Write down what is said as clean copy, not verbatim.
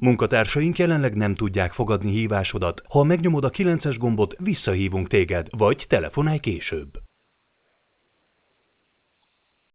Munkatársaink jelenleg nem tudják fogadni hívásodat. Ha megnyomod a 9-es gombot, visszahívunk téged, vagy telefonálj később.